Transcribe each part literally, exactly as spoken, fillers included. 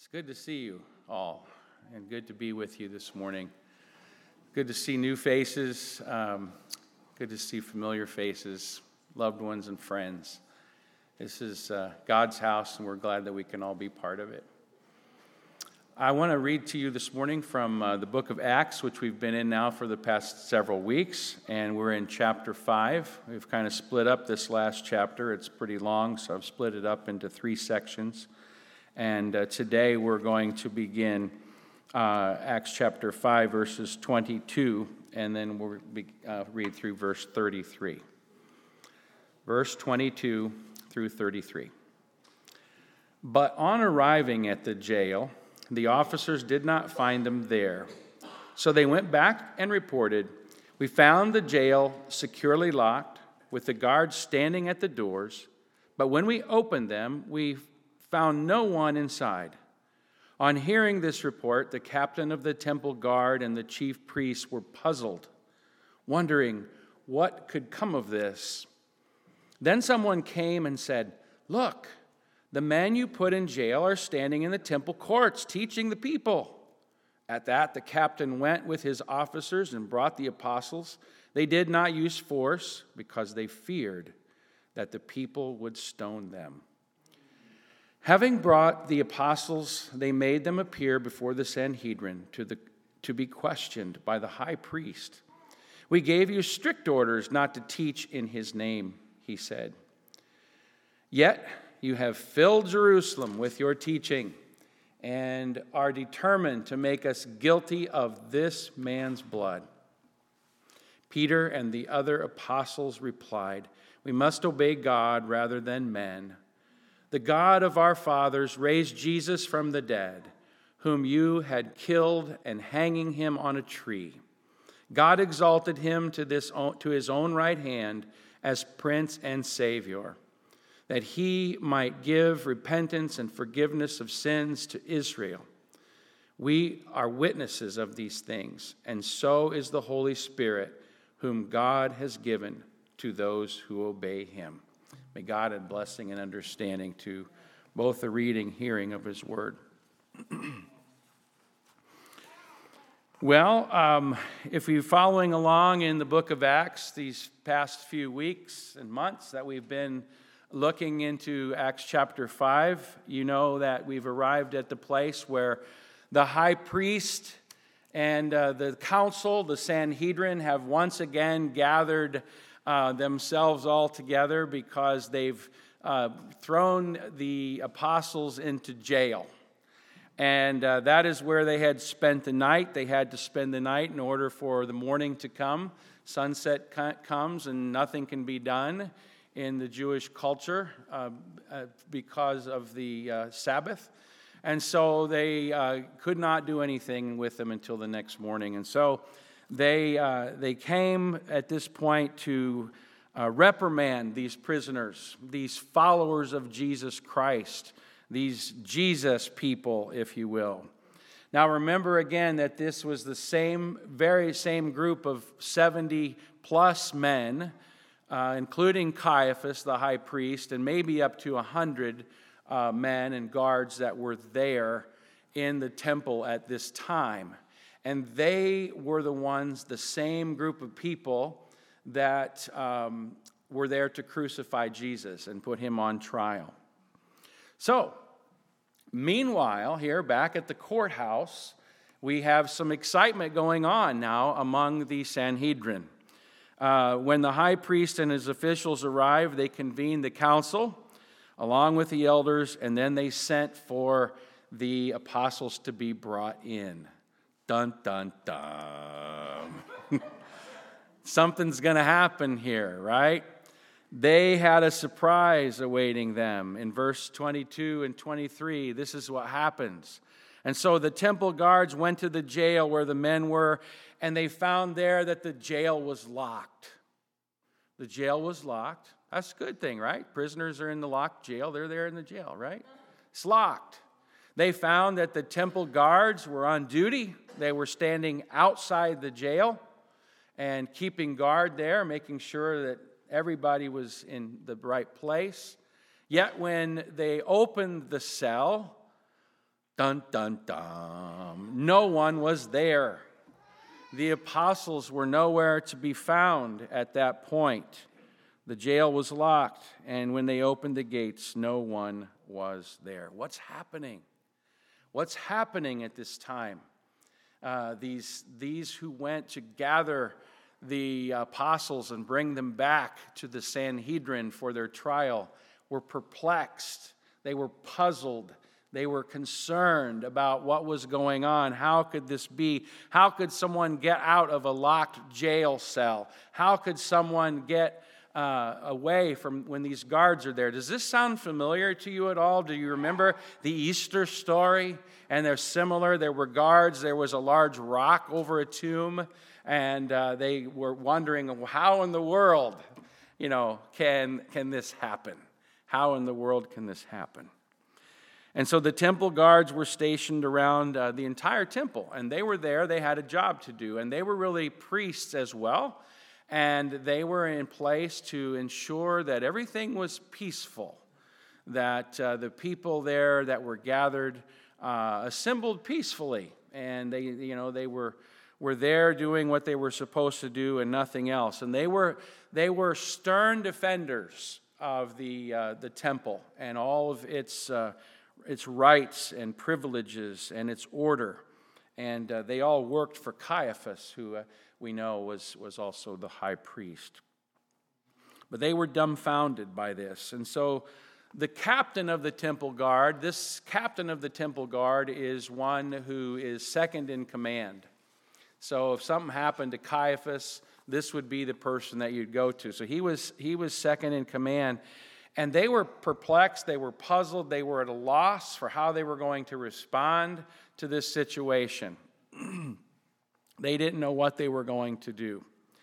It's good to see you all, and good to be with you this morning. Good to see new faces, um, good to see familiar faces, loved ones and friends. This is uh, God's house, and we're glad that we can all be part of it. I want to read to you this morning from uh, the book of Acts, which we've been in now for the past several weeks, and we're in chapter five. We've kind of split up this last chapter. It's pretty long, so I've split it up into three sections. And uh, today we're going to begin uh, Acts chapter five, verses twenty-two, and then we'll be, uh, read through verse thirty-three. Verse twenty-two through thirty-three. But on arriving at the jail, the officers did not find them there. So they went back and reported, "We found the jail securely locked, with the guards standing at the doors. But when we opened them, we found no one inside." On hearing this report, the captain of the temple guard and the chief priests were puzzled, wondering what could come of this. Then someone came and said, "Look, the men you put in jail are standing in the temple courts, teaching the people." At that, the captain went with his officers and brought the apostles. They did not use force because they feared that the people would stone them. Having brought the apostles, they made them appear before the Sanhedrin to, the, to be questioned by the high priest. "We gave you strict orders not to teach in his name," he said. "Yet you have filled Jerusalem with your teaching and are determined to make us guilty of this man's blood." Peter and the other apostles replied, "We must obey God rather than men. The God of our fathers raised Jesus from the dead, whom you had killed and hanging him on a tree. God exalted him to, this, to his own right hand as Prince and Savior, that he might give repentance and forgiveness of sins to Israel. We are witnesses of these things, and so is the Holy Spirit, whom God has given to those who obey him." May God add blessing and understanding to both the reading and hearing of his word. Well, um, if you're following along in the book of Acts these past few weeks and months that we've been looking into Acts chapter five, you know that we've arrived at the place where the high priest and uh, the council, the Sanhedrin, have once again gathered uh, themselves all together because they've uh, thrown the apostles into jail. And uh, that is where they had spent the night. They had to spend the night in order for the morning to come. Sunset comes and nothing can be done in the Jewish culture uh, uh, because of the uh, Sabbath. And so they uh, could not do anything with them until the next morning. And so they uh, they came at this point to uh, reprimand these prisoners, these followers of Jesus Christ, these Jesus people, if you will. Now remember again that this was the same, very same group of seventy plus men, Uh, including Caiaphas, the high priest, and maybe up to one hundred uh, men and guards that were there in the temple at this time. And they were the ones, the same group of people that um, were there to crucify Jesus and put him on trial. So, meanwhile, here back at the courthouse, we have some excitement going on now among the Sanhedrin. Uh, when the high priest and his officials arrived, they convened the council along with the elders, and then they sent for the apostles to be brought in. Dun, dun, dun. Something's going to happen here, right? They had a surprise awaiting them. In verse twenty-two and twenty-three, this is what happens. "And so the temple guards went to the jail where the men were, and they found there that the jail was locked." The jail was locked. That's a good thing, right? Prisoners are in the locked jail. They're there in the jail, right? It's locked. They found that the temple guards were on duty. They were standing outside the jail and keeping guard there, making sure that everybody was in the right place. Yet when they opened the cell, Dun, dun, dun. No one was there. The apostles were nowhere to be found at that point. The jail was locked, and when they opened the gates, no one was there. What's happening? What's happening at this time? Uh, these, these who went to gather the apostles and bring them back to the Sanhedrin for their trial were perplexed. They were puzzled. They were concerned about what was going on. How could this be? How could someone get out of a locked jail cell? How could someone get uh, away from when these guards are there? Does this sound familiar to you at all? Do you remember the Easter story? And they're similar. There were guards. There was a large rock over a tomb. And uh, they were wondering, how in the world, you know, can, can this happen? How in the world can this happen? And so the temple guards were stationed around uh, the entire temple, and they were there. They had a job to do, and they were really priests as well, and they were in place to ensure that everything was peaceful, that uh, the people there that were gathered uh, assembled peacefully, and they, you know, they were were there doing what they were supposed to do and nothing else. And they were they were stern defenders of the uh, the temple and all of its uh, its rights and privileges and its order. And uh, they all worked for Caiaphas, who uh, we know was was also the high priest. But they were dumbfounded by this. And so the captain of the temple guard, this captain of the temple guard is one who is second in command. So if something happened to Caiaphas, this would be the person that you'd go to. So he was he was second in command. And they were perplexed, they were puzzled, they were at a loss for how they were going to respond to this situation. They didn't know what they were going to do.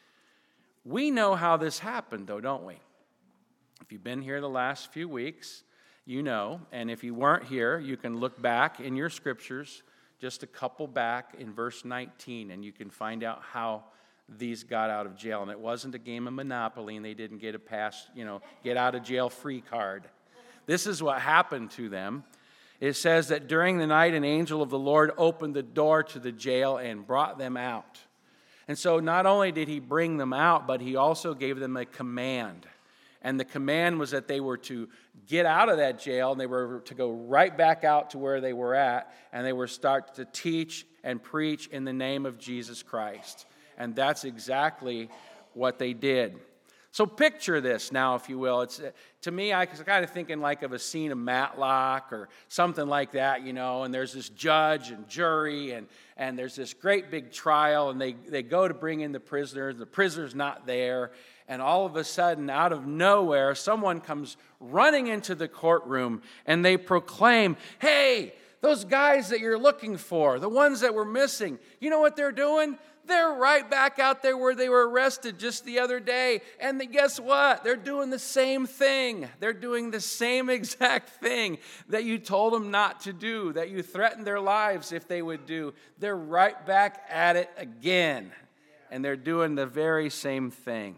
We know how this happened, though, don't we? If you've been here the last few weeks, you know. And if you weren't here, you can look back in your scriptures, just a couple back in verse nineteen, and you can find out how these got out of jail. And it wasn't a game of Monopoly, and they didn't get a pass, you know, get out of jail free card. This is what happened to them. It says that during the night, an angel of the Lord opened the door to the jail and brought them out. And so not only did he bring them out, but he also gave them a command. And the command was that they were to get out of that jail, and they were to go right back out to where they were at, and they were start to teach and preach in the name of Jesus Christ. And that's exactly what they did. So picture this now, if you will. It's to me, I was kind of thinking like of a scene of Matlock or something like that, you know, and there's this judge and jury, and, and there's this great big trial, and they, they go to bring in the prisoners. The prisoner's not there, and all of a sudden, out of nowhere, someone comes running into the courtroom, and they proclaim, "Hey, those guys that you're looking for, the ones that were missing, you know what they're doing? They're right back out there where they were arrested just the other day. And guess what? They're doing the same thing. They're doing the same exact thing that you told them not to do, that you threatened their lives if they would do. They're right back at it again. And they're doing the very same thing."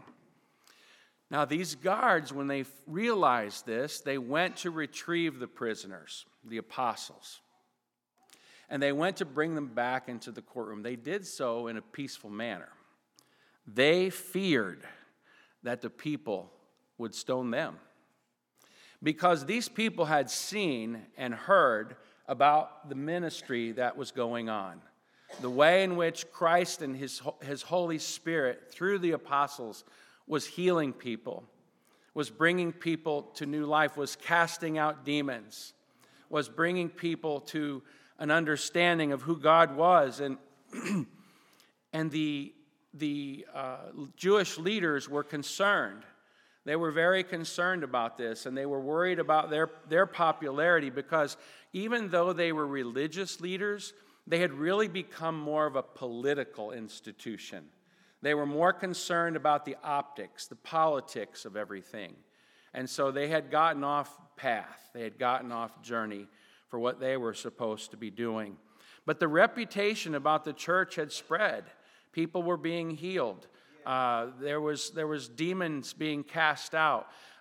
Now, these guards, when they realized this, they went to retrieve the prisoners, the apostles. And they went to bring them back into the courtroom. They did so in a peaceful manner. They feared that the people would stone them, because these people had seen and heard about the ministry that was going on, the way in which Christ and his, his Holy Spirit, through the apostles, was healing people, was bringing people to new life, was casting out demons, was bringing people to an understanding of who God was. And, and the, the uh, Jewish leaders were concerned. They were very concerned about this, and they were worried about their, their popularity, because even though they were religious leaders, they had really become more of a political institution. They were more concerned about the optics, the politics of everything. And so they had gotten off path. They had gotten off journey for what they were supposed to be doing. But the reputation about the church had spread. People were being healed. Uh, there was there was demons being cast out.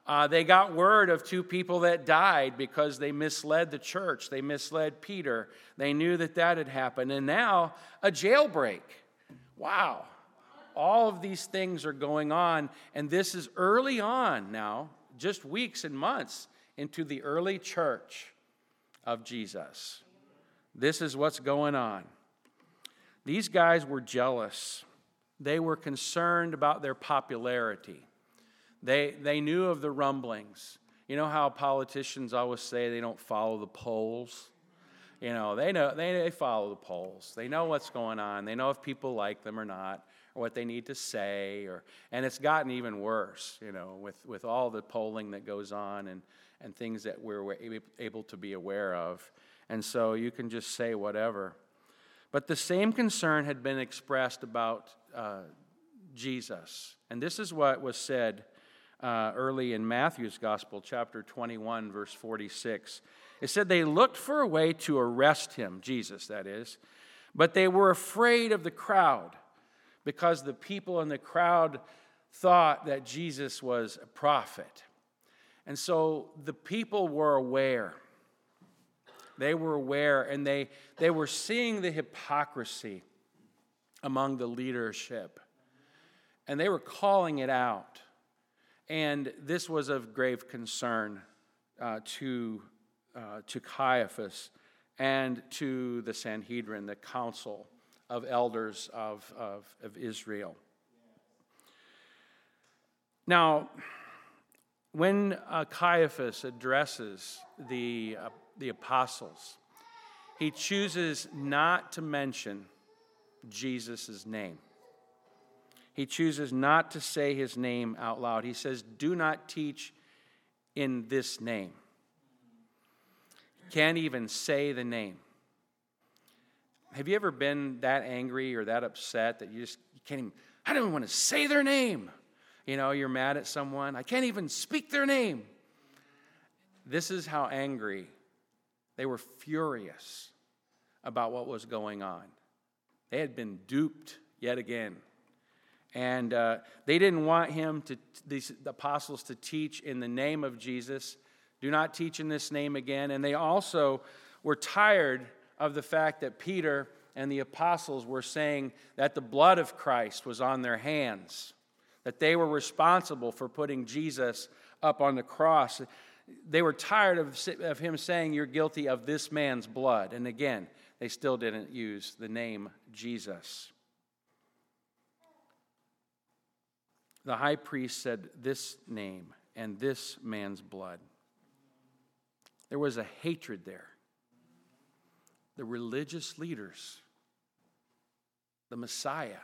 Uh, they got word of two people that died because they misled the church. They misled Peter. They knew that that had happened. And now a jailbreak. Wow. All of these things are going on. And this is early on now, just weeks and months into the early church of Jesus. This is what's going on. These guys were jealous. They were concerned about their popularity. They, they knew of the rumblings. You know how politicians always say they don't follow the polls? You know, they know they, they follow the polls. They know what's going on. They know if people like them or not, or what they need to say. Or and it's gotten even worse, you know, with, with all the polling that goes on and, and things that we're able to be aware of. And so you can just say whatever. But the same concern had been expressed about uh, Jesus. And this is what was said Uh, early in Matthew's Gospel, chapter twenty-one, verse forty-six. It said they looked for a way to arrest him, Jesus that is, but they were afraid of the crowd because the people in the crowd thought that Jesus was a prophet. And so the people were aware. They were aware, and they, they were seeing the hypocrisy among the leadership, and they were calling it out. And this was of grave concern uh, to, uh, to Caiaphas and to the Sanhedrin, the council of elders of, of, of Israel. Now, when uh, Caiaphas addresses the, uh, the apostles, he chooses not to mention Jesus' name. He chooses not to say his name out loud. He says, do not teach in this name. Can't even say the name. Have you ever been that angry or that upset that you just you can't even, I don't even want to say their name. You know, you're mad at someone. I can't even speak their name. This is how angry. They were furious about what was going on. They had been duped yet again. And uh, they didn't want him to, these the apostles to teach in the name of Jesus. Do not teach in this name again. And they also were tired of the fact that Peter and the apostles were saying that the blood of Christ was on their hands, that they were responsible for putting Jesus up on the cross. They were tired of, of him saying, you're guilty of this man's blood. And again, they still didn't use the name Jesus. The high priest said this name and this man's blood. There was a hatred there. The religious leaders, the Messiah.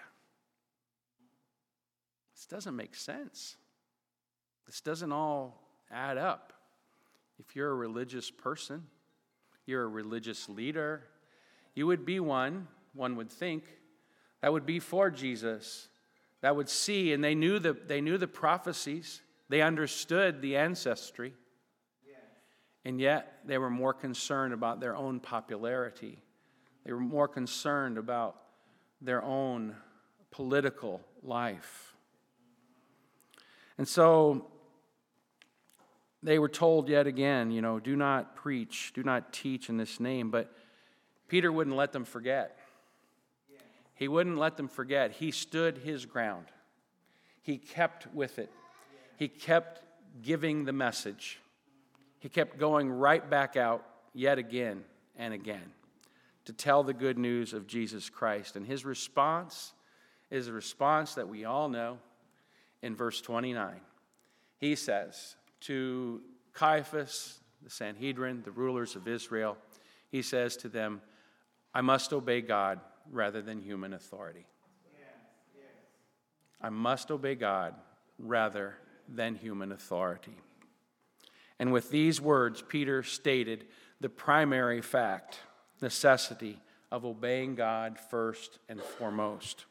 This doesn't make sense. This doesn't all add up. If you're a religious person, you're a religious leader, you would be one, one would think, that would be for Jesus, that would see, and they knew the, they knew the prophecies, they understood the ancestry, yes. And yet they were more concerned about their own popularity. They were more concerned about their own political life. And so they were told yet again, you know, do not preach, do not teach in this name. But Peter wouldn't let them forget. He wouldn't let them forget. He stood his ground. He kept with it. He kept giving the message. He kept going right back out yet again and again to tell the good news of Jesus Christ. And his response is a response that we all know in verse twenty-nine. He says to Caiaphas, the Sanhedrin, the rulers of Israel, he says to them, I must obey God rather than human authority. Yes, yes. I must obey God rather than human authority. And with these words, Peter stated the primary fact, necessity of obeying God first and foremost.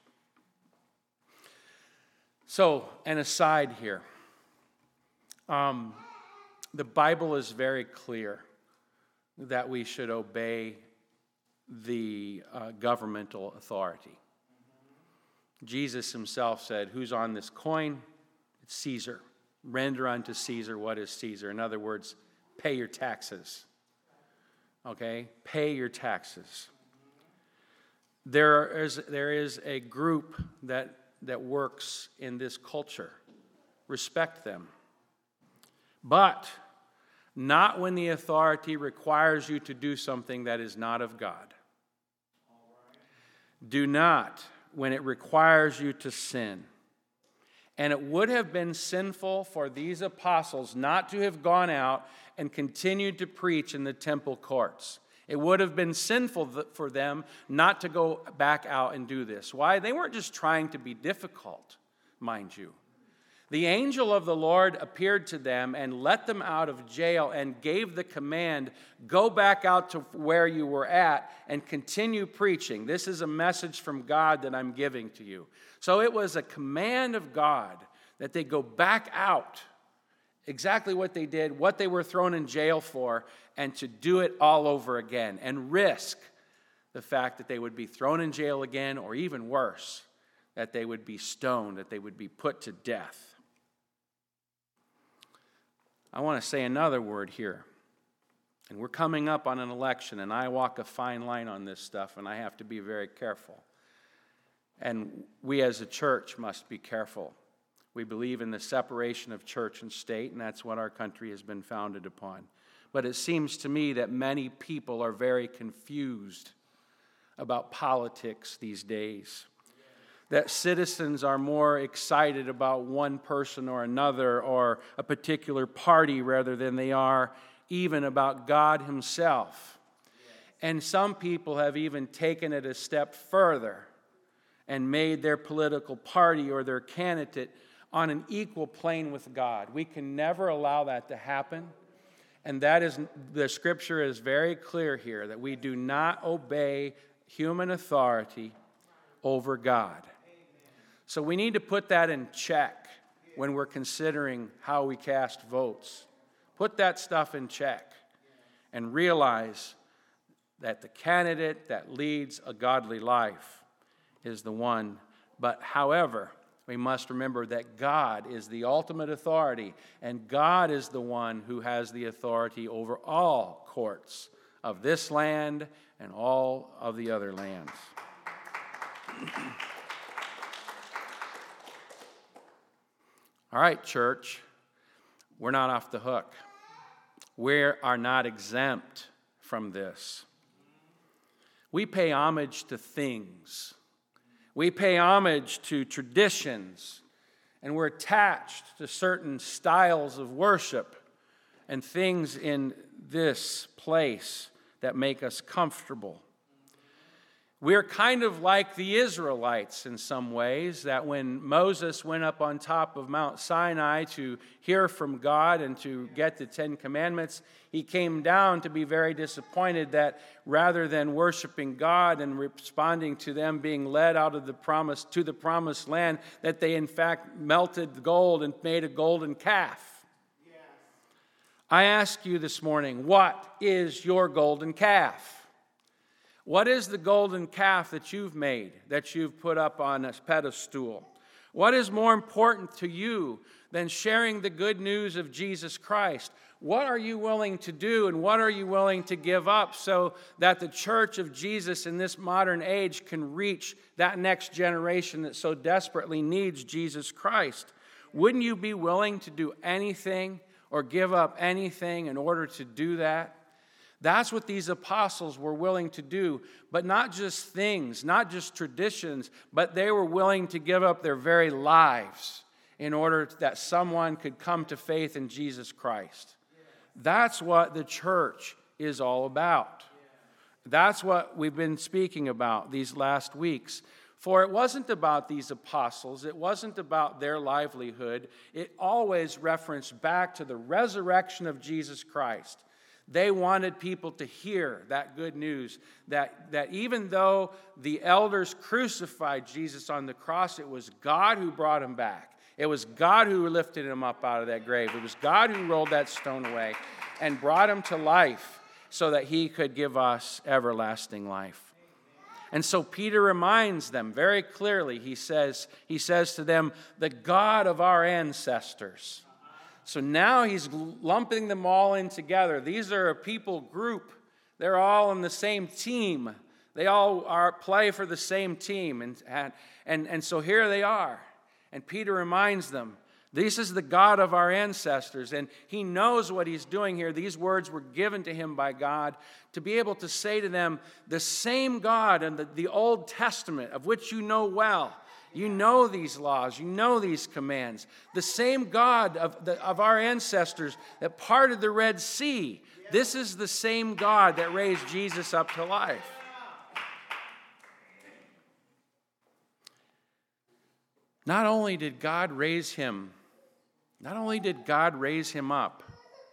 So, an aside here. Um, the Bible is very clear that we should obey the uh, governmental authority. Jesus himself said, who's on this coin? It's Caesar. Render unto Caesar what is Caesar. In other words, pay your taxes. Okay? Pay your taxes. There is, there is a group that, that works in this culture. Respect them. But not when the authority requires you to do something that is not of God. Do not when it requires you to sin. And it would have been sinful for these apostles not to have gone out and continued to preach in the temple courts. It would have been sinful for them not to go back out and do this. Why? They weren't just trying to be difficult, mind you. The angel of the Lord appeared to them and let them out of jail and gave the command, go back out to where you were at and continue preaching. This is a message from God that I'm giving to you. So it was a command of God that they go back out, exactly what they did, what they were thrown in jail for, and to do it all over again and risk the fact that they would be thrown in jail again, or even worse, that they would be stoned, that they would be put to death. I want to say another word here. And we're coming up on an election, and I walk a fine line on this stuff, and I have to be very careful. And we as a church must be careful. We believe in the separation of church and state, and that's what our country has been founded upon. But it seems to me that many people are very confused about politics these days. That citizens are more excited about one person or another or a particular party rather than they are even about God Himself. And some people have even taken it a step further and made their political party or their candidate on an equal plane with God. We can never allow that to happen. And that is, the scripture is very clear here that we do not obey human authority over God. So we need to put that in check when we're considering how we cast votes. Put that stuff in check and realize that the candidate that leads a godly life is the one. But however, we must remember that God is the ultimate authority, and God is the one who has the authority over all courts of this land and all of the other lands. All right, church, we're not off the hook. We are not exempt from this. We pay homage to things. We pay homage to traditions, and we're attached to certain styles of worship and things in this place that make us comfortable. We're kind of like the Israelites in some ways, that when Moses went up on top of Mount Sinai to hear from God and to get the Ten Commandments, he came down to be very disappointed that rather than worshiping God and responding to them being led out of the promise to the promised land, that they in fact melted the gold and made a golden calf. Yes. I ask you this morning, what is your golden calf? What is the golden calf that you've made, that you've put up on a pedestal? What is more important to you than sharing the good news of Jesus Christ? What are you willing to do and what are you willing to give up so that the church of Jesus in this modern age can reach that next generation that so desperately needs Jesus Christ? Wouldn't you be willing to do anything or give up anything in order to do that? That's what these apostles were willing to do, but not just things, not just traditions, but they were willing to give up their very lives in order that someone could come to faith in Jesus Christ. That's what the church is all about. That's what we've been speaking about these last weeks. For it wasn't about these apostles, it wasn't about their livelihood, it always referenced back to the resurrection of Jesus Christ. They wanted people to hear that good news, that, that even though the elders crucified Jesus on the cross, it was God who brought him back. It was God who lifted him up out of that grave. It was God who rolled that stone away and brought him to life so that he could give us everlasting life. And so Peter reminds them very clearly, he says, he says to them, the God of our ancestors. So now he's lumping them all in together. These are a people group. They're all on the same team. They all are play for the same team. And, and, and so here they are. And Peter reminds them, this is the God of our ancestors. And he knows what he's doing here. These words were given to him by God to be able to say to them, the same God in the, the Old Testament, of which you know well. You know these laws. You know these commands. The same God of, the, of our ancestors that parted the Red Sea. This is the same God that raised Jesus up to life. Not only did God raise him, not only did God raise him up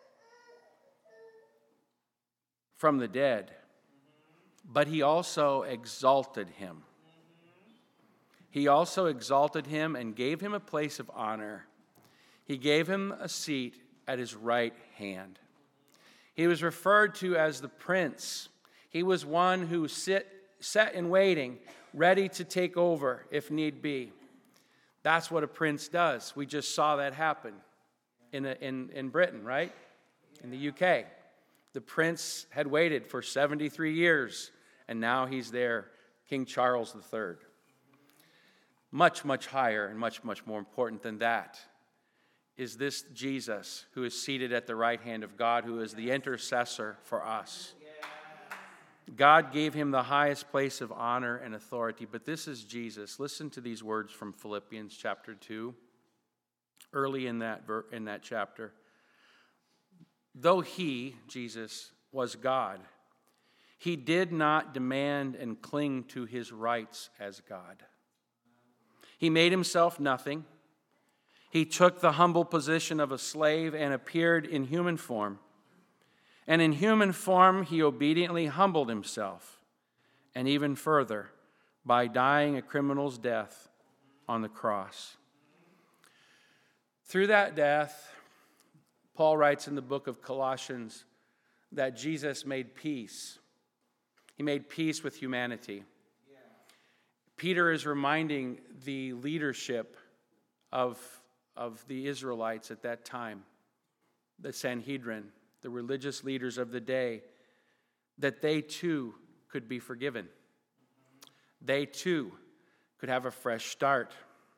from the dead, but he also exalted him. He also exalted him and gave him a place of honor. He gave him a seat at his right hand. He was referred to as the Prince. He was one who sit, sat in waiting, ready to take over if need be. That's what a prince does. We just saw that happen in, a, in, in Britain, right? In the U K. The prince had waited for seventy-three years, and now he's there, King Charles the Third. Much, much higher and much, much more important than that is this Jesus who is seated at the right hand of God, who is the intercessor for us. God gave him the highest place of honor and authority, but this is Jesus. Listen to these words from Philippians chapter two, early in that, in that chapter. Though he, Jesus, was God, he did not demand and cling to his rights as God. He made himself nothing. He took the humble position of a slave and appeared in human form. And in human form, he obediently humbled himself, and even further, by dying a criminal's death on the cross. Through that death, Paul writes in the book of Colossians that Jesus made peace. He made peace with humanity. Peter is reminding the leadership of, of the Israelites at that time, the Sanhedrin, the religious leaders of the day, that they too could be forgiven. They too could have a fresh start.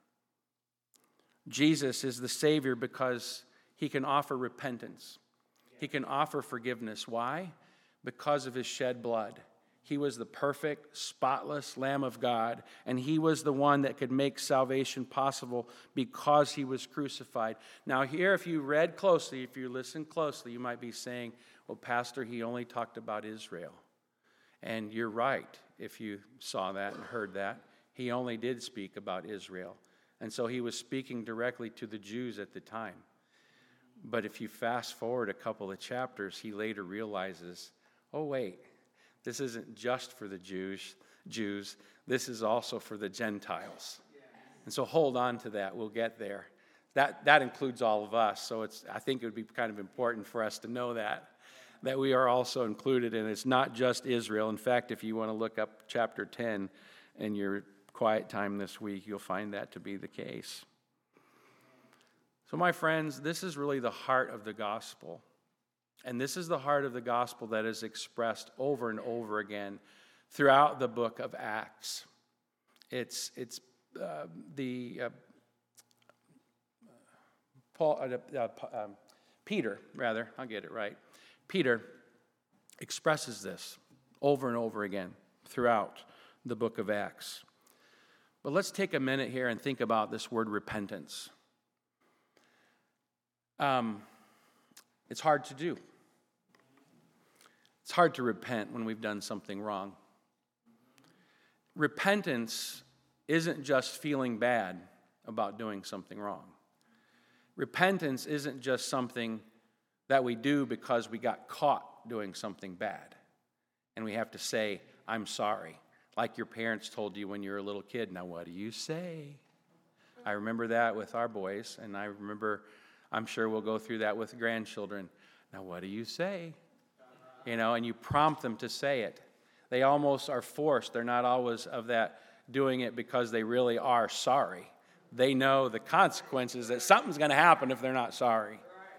Jesus is the Savior because he can offer repentance. He can offer forgiveness. Why? Because of his shed blood. He was the perfect, spotless Lamb of God, and he was the one that could make salvation possible because he was crucified. Now here, if you read closely, if you listen closely, you might be saying, well, Pastor, he only talked about Israel. And you're right, if you saw that and heard that. He only did speak about Israel. And so he was speaking directly to the Jews at the time. But if you fast forward a couple of chapters, he later realizes, oh, wait, this isn't just for the Jews, Jews. This is also for the Gentiles. And so hold on to that. We'll get there. That, that includes all of us. So it's, I think it would be kind of important for us to know that, that we are also included. And it's not just Israel. In fact, if you want to look up chapter ten in your quiet time this week, you'll find that to be the case. So my friends, this is really the heart of the gospel. And this is the heart of the gospel that is expressed over and over again throughout the book of Acts. It's it's uh, the uh, Paul uh, uh, um, Peter rather I'll get it right. Peter expresses this over and over again throughout the book of Acts. But let's take a minute here and think about this word repentance. Um, it's hard to do. It's hard to repent when we've done something wrong. Repentance isn't just feeling bad about doing something wrong. Repentance isn't just something that we do because we got caught doing something bad. And we have to say, I'm sorry. Like your parents told you when you were a little kid, now what do you say? I remember that with our boys, and I remember, I'm sure we'll go through that with grandchildren. Now what do you say? You know, and you prompt them to say it. They almost are forced. They're not always of that doing it because they really are sorry. They know the consequences, that something's going to happen if they're not sorry.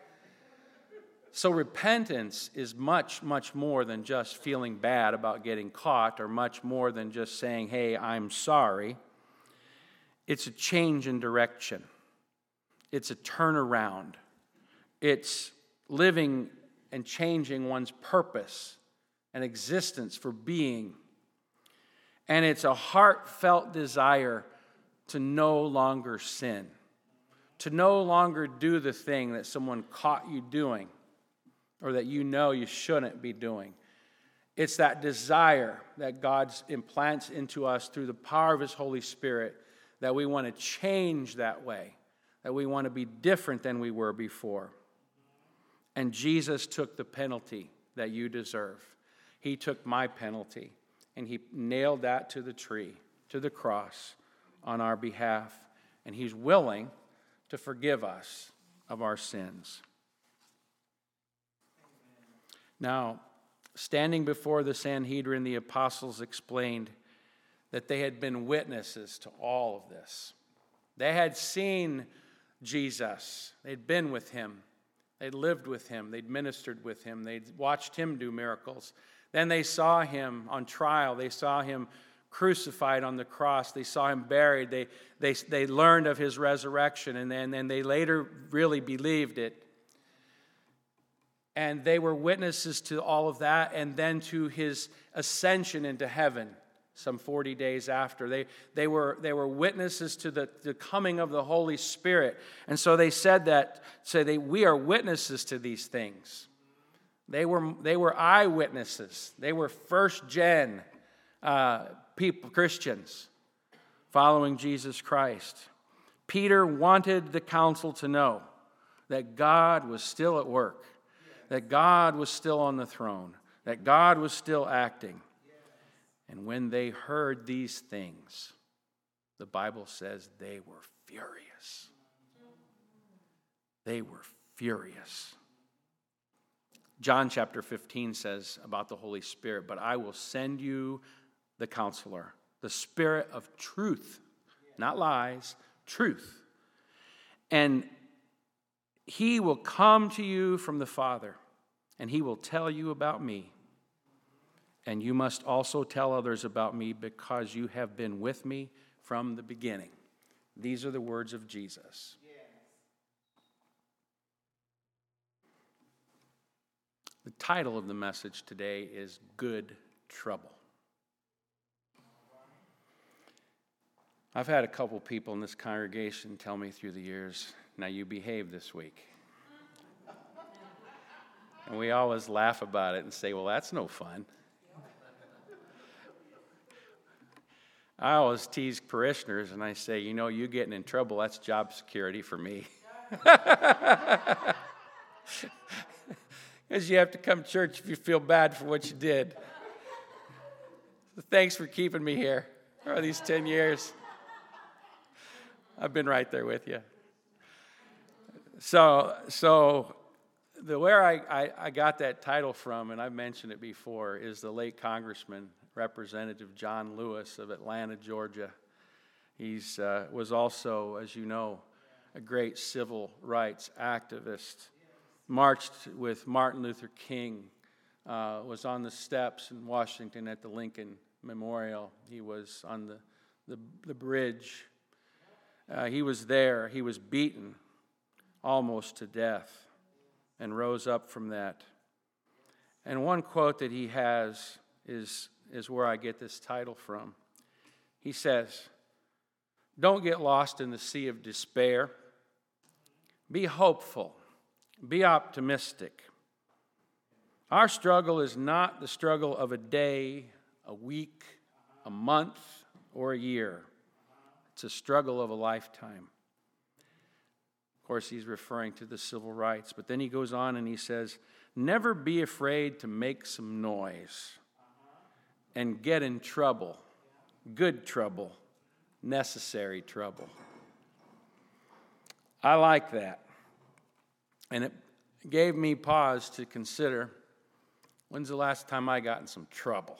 So repentance is much, much more than just feeling bad about getting caught, or much more than just saying, hey, I'm sorry. It's a change in direction. It's a turnaround. It's living and changing one's purpose and existence for being. And it's a heartfelt desire to no longer sin, to no longer do the thing that someone caught you doing or that you know you shouldn't be doing. It's that desire that God implants into us through the power of His Holy Spirit, that we want to change that way, that we want to be different than we were before. And Jesus took the penalty that you deserve. He took my penalty, and He nailed that to the tree, to the cross, on our behalf. And He's willing to forgive us of our sins. Now, standing before the Sanhedrin, the apostles explained that they had been witnesses to all of this. They had seen Jesus. They'd been with Him. They'd lived with Him. They'd ministered with Him. They'd watched Him do miracles. Then they saw Him on trial. They saw Him crucified on the cross. They saw Him buried. They, they, they learned of His resurrection, and then, then they later really believed it. And they were witnesses to all of that, and then to His ascension into heaven some forty days after. They, they, were, they were witnesses to the, the coming of the Holy Spirit. And so they said that, say they, we are witnesses to these things. They were, they were eyewitnesses. They were first-gen uh, people, Christians, following Jesus Christ. Peter wanted the council to know that God was still at work, that God was still on the throne, that God was still acting. And when they heard these things, the Bible says they were furious. They were furious. John chapter fifteen says about the Holy Spirit, but I will send you the counselor, the Spirit of truth, not lies, truth. And He will come to you from the Father, and He will tell you about me. And you must also tell others about me, because you have been with me from the beginning. These are the words of Jesus. The title of the message today is Good Trouble. I've had a couple people in this congregation tell me through the years, now you behaved this week. And we always laugh about it and say, well, that's no fun. I always tease parishioners and I say, you know, you getting in trouble, that's job security for me. Because you have to come to church if you feel bad for what you did. So thanks for keeping me here for these ten years. I've been right there with you. So, so the where I, I, I got that title from, and I've mentioned it before, is the late Congressman, Representative John Lewis of Atlanta, Georgia. He uh, was also, as you know, a great civil rights activist. Marched with Martin Luther King, uh, was on the steps in Washington at the Lincoln Memorial. He was on the, the, the bridge. Uh, he was there. He was beaten almost to death and rose up from that. And one quote that he has is, is where I get this title from. He says, "Don't get lost in the sea of despair. Be hopeful. Be optimistic. Our struggle is not the struggle of a day, a week, a month, or a year. It's a struggle of a lifetime." Of course, he's referring to the civil rights. But then he goes on and he says, "Never be afraid to make some noise and get in trouble. Good trouble, necessary trouble." I like that. And it gave me pause to consider, when's the last time I got in some trouble?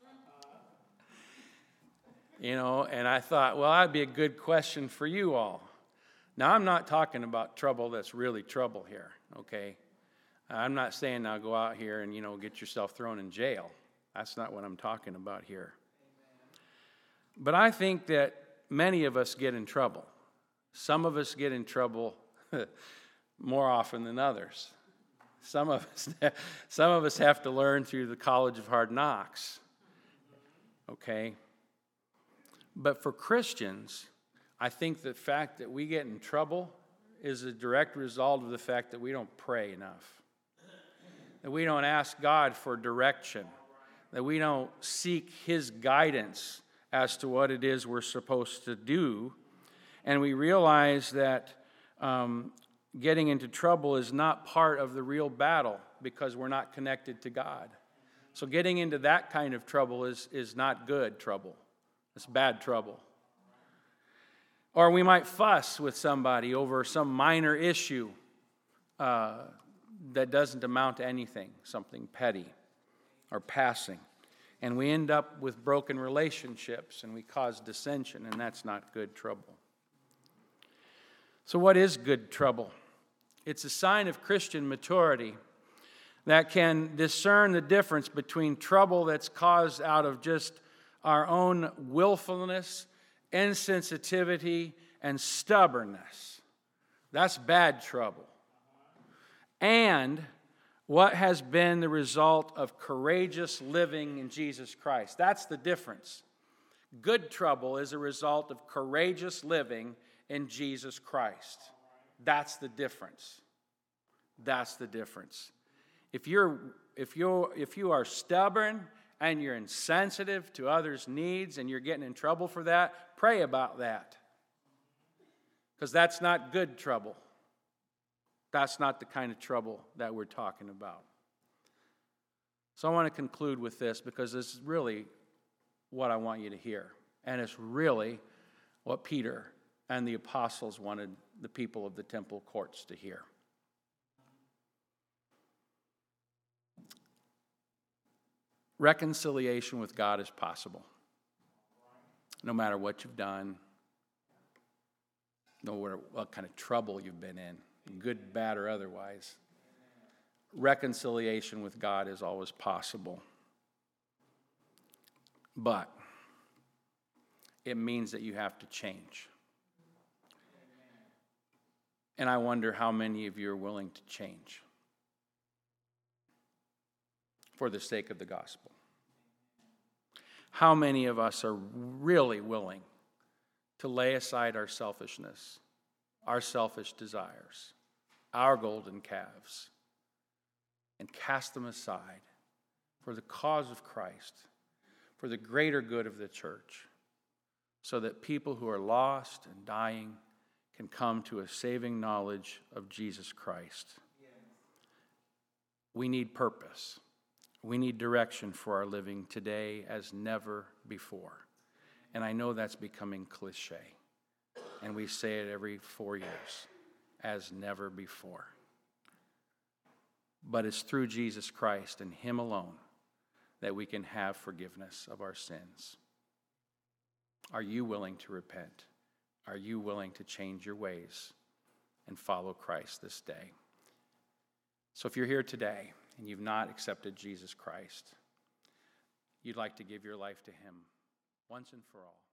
You know, and I thought, well, that'd be a good question for you all. Now, I'm not talking about trouble that's really trouble here, okay? I'm not saying now go out here and, you know, get yourself thrown in jail. That's not what I'm talking about here. But I think that many of us get in trouble. Some of us get in trouble more often than others. Some of us, some of us have to learn through the College of Hard Knocks. Okay? But for Christians, I think the fact that we get in trouble is a direct result of the fact that we don't pray enough. That we don't ask God for direction. That we don't seek His guidance as to what it is we're supposed to do. And we realize that um, getting into trouble is not part of the real battle because we're not connected to God. So getting into that kind of trouble is, is not good trouble. It's bad trouble. Or we might fuss with somebody over some minor issue uh, that doesn't amount to anything, something petty or passing. And we end up with broken relationships and we cause dissension, and that's not good trouble. So what is good trouble? It's a sign of Christian maturity that can discern the difference between trouble that's caused out of just our own willfulness, insensitivity, and stubbornness. That's bad trouble. And what has been the result of courageous living in Jesus Christ. That's the difference. Good trouble is a result of courageous living in Jesus Christ. That's the difference. That's the difference. If you're if you if you are stubborn and you're insensitive to others' needs and you're getting in trouble for that, pray about that. Because that's not good trouble. That's not the kind of trouble that we're talking about. So I want to conclude with this because this is really what I want you to hear. And it's really what Peter and the apostles wanted the people of the temple courts to hear. Reconciliation with God is possible. No matter what you've done, no matter what kind of trouble you've been in, good, bad, or otherwise. Reconciliation with God is always possible. But it means that you have to change. And I wonder how many of you are willing to change for the sake of the gospel. How many of us are really willing to lay aside our selfishness, our selfish desires, our golden calves, and cast them aside for the cause of Christ, for the greater good of the church, so that people who are lost and dying can come to a saving knowledge of Jesus Christ. We need purpose. We need direction for our living today as never before. And I know that's becoming cliche. And we say it every four years, as never before. But it's through Jesus Christ and Him alone that we can have forgiveness of our sins. Are you willing to repent? Are you willing to change your ways and follow Christ this day? So if you're here today and you've not accepted Jesus Christ, you'd like to give your life to Him once and for all,